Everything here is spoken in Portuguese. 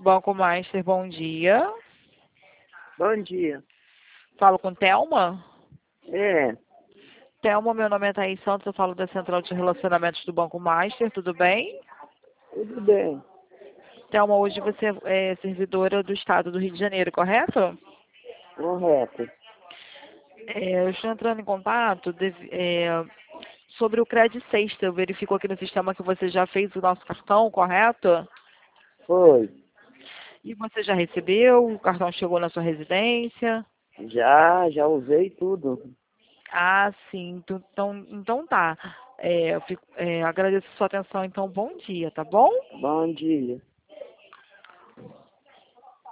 Banco Master, bom dia. Bom dia. Falo com Thelma. É, Thelma, meu nome é Thaís Santos, eu falo da Central de Relacionamentos do Banco Master, tudo bem? tudo bem. Thelma, hoje você é servidora do Estado do Rio de Janeiro, correto? Correto. Eu estou entrando em contato sobre o Credit Sexta. Eu verifico aqui no sistema que você já fez o nosso cartão, correto? Foi. E você já recebeu? O cartão chegou na sua residência? Já usei tudo. Ah, sim. Então tá. Agradeço a sua atenção, então bom dia, tá bom? Bom dia.